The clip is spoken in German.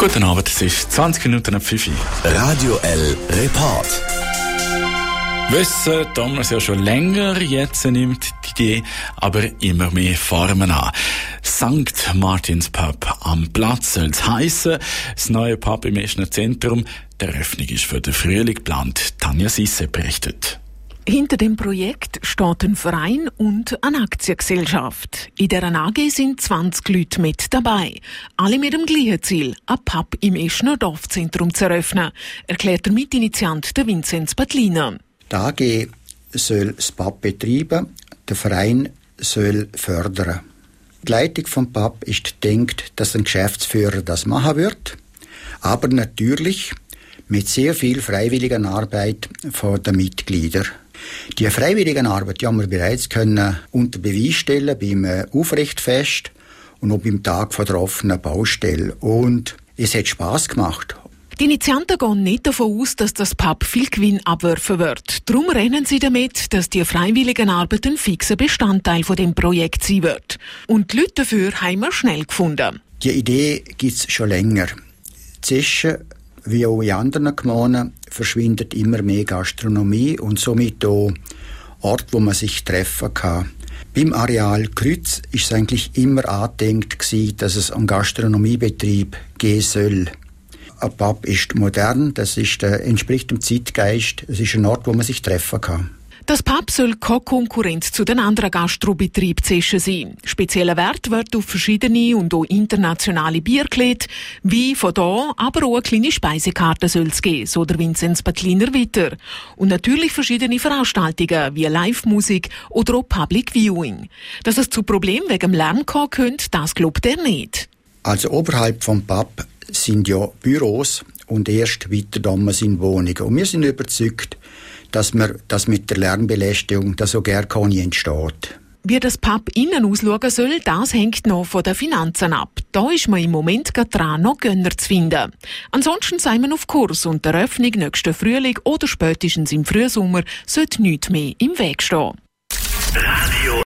Guten Abend, es ist 20 Minuten ab 5 Uhr. Radio L Report. Wissen tun wir es ja schon länger, jetzt nimmt die Idee aber immer mehr Formen an. St. Martins Pub am Platz soll es heissen. Das neue Pub im Eschner Zentrum. Die Eröffnung ist für den Frühling geplant. Tanja Sisse berichtet. Hinter dem Projekt steht ein Verein und eine Aktiengesellschaft. In dieser AG sind 20 Leute mit dabei. Alle mit dem gleichen Ziel, ein Pub im Eschner Dorfzentrum zu eröffnen, erklärt der Mitinitiant der Vinzenz Battliner. Die AG soll das Pub betreiben, der Verein soll fördern. Die Leitung vom Pub ist gedacht, dass ein Geschäftsführer das machen wird, aber natürlich mit sehr viel freiwilliger Arbeit von den Mitgliedern. Die freiwillige Arbeit haben wir bereits unter Beweis stellen beim Aufrichtfest und auch beim Tag der offenen Baustelle. Und es hat Spass gemacht. Die Initianten gehen nicht davon aus, dass das Pub viel Gewinn abwerfen wird. Darum rechnen sie damit, dass die freiwillige Arbeit ein fixer Bestandteil von dem Projekt sein wird. Und die Leute dafür haben wir schnell gefunden. Die Idee gibt es schon länger. Zwischen wie auch in anderen Gemeinden verschwindet immer mehr Gastronomie und somit auch Orte, wo man sich treffen kann. Beim Areal Kreuz ist es eigentlich immer angedenkt gewesen, dass es einen Gastronomiebetrieb geben soll. Ein Pub ist modern, entspricht dem Zeitgeist, es ist ein Ort, wo man sich treffen kann. Das Pub soll keine Konkurrenz zu den anderen Gastrobetrieben zu Eschen sein. Spezieller Wert wird auf verschiedene und auch internationale Bier gelegt. Wie von da, aber auch eine kleine Speisekarte soll es geben, so der Vinzenz Battliner weiter. Und natürlich verschiedene Veranstaltungen, wie Live-Musik oder auch Public Viewing. Dass es zu Problemen wegen dem Lärm kommen könnte, das glaubt er nicht. Also oberhalb vom Pub sind ja Büros und erst weiter da sind Wohnungen. Und wir sind überzeugt, dass man das mit der Lärmbelästigung da so gar nicht entsteht. Wie das Pub innen ausschauen soll, das hängt noch von den Finanzen ab. Da ist man im Moment gerade dran, noch Gönner zu finden. Ansonsten sind wir auf Kurs und der Eröffnung nächsten Frühling oder spätestens im Frühsommer sollte nichts mehr im Weg stehen.